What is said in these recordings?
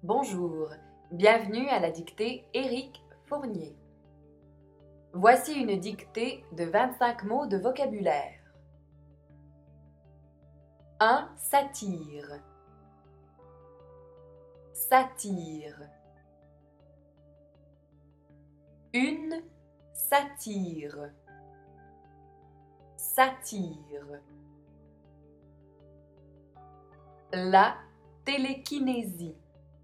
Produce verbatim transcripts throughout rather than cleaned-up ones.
Bonjour, bienvenue à la dictée Éric Fournier. Voici une dictée de vingt-cinq mots de vocabulaire. un. Satire. Satire. Une satire. Satire. La télékinésie.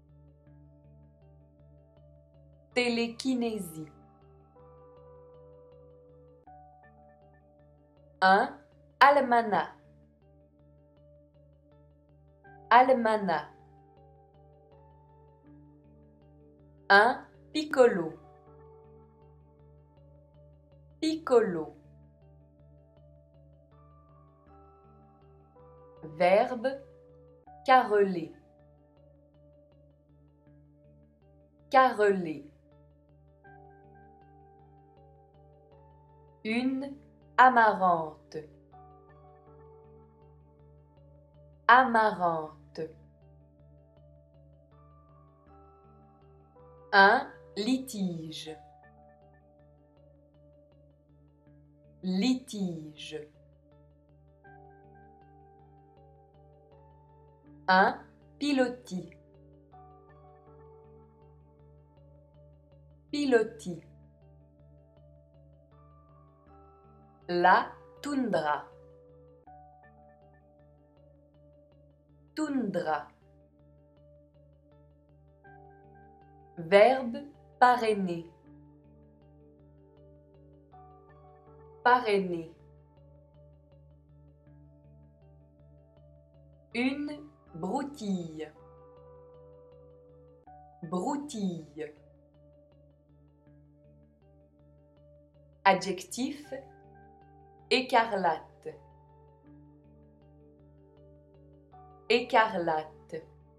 Télékinésie. un. Almanach. Almanach. un. Piccolo. Piccolo. Verbe careler. Careler. Une amarante. Amarante. Un litige. Litige. Un pilotis. Pilotis. La toundra. Toundra. Verbe parrainer. Parrainer. Une broutille. Broutille. Adjectif écarlate. Écarlate.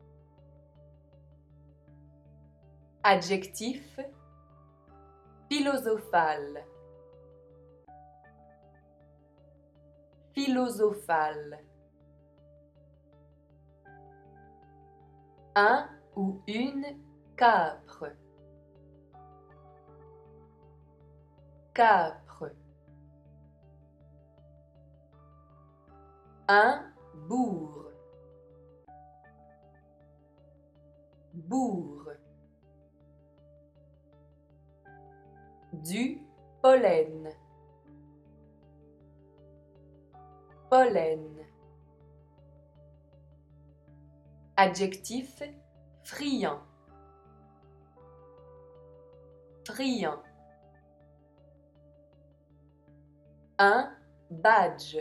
Adjectif philosophal. Philosophal. Un ou une capre. Capre. Un bourg. Bourg. Du pollen. Pollen. Adjectif friand. Friand. Un badge.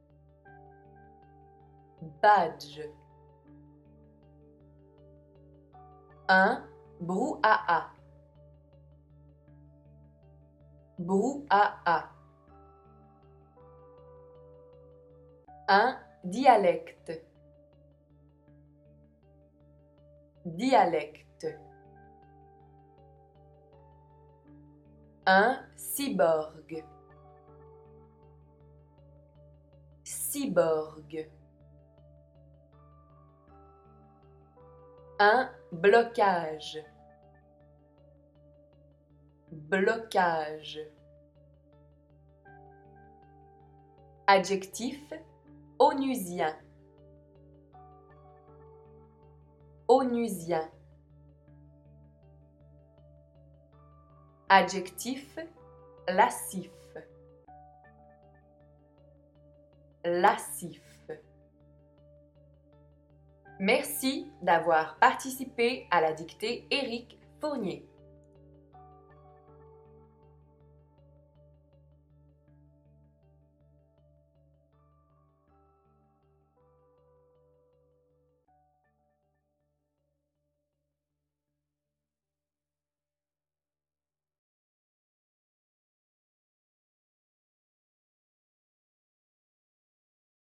Badge. Un brouhaha. Brouhaha. Un dialecte. Dialecte. Un cyborg. Cyborg. Un blocage. Blocage. Adjectif onusien. Onusien. Adjectif lascif. Lascif. Merci d'avoir participé à la dictée Éric Fournier.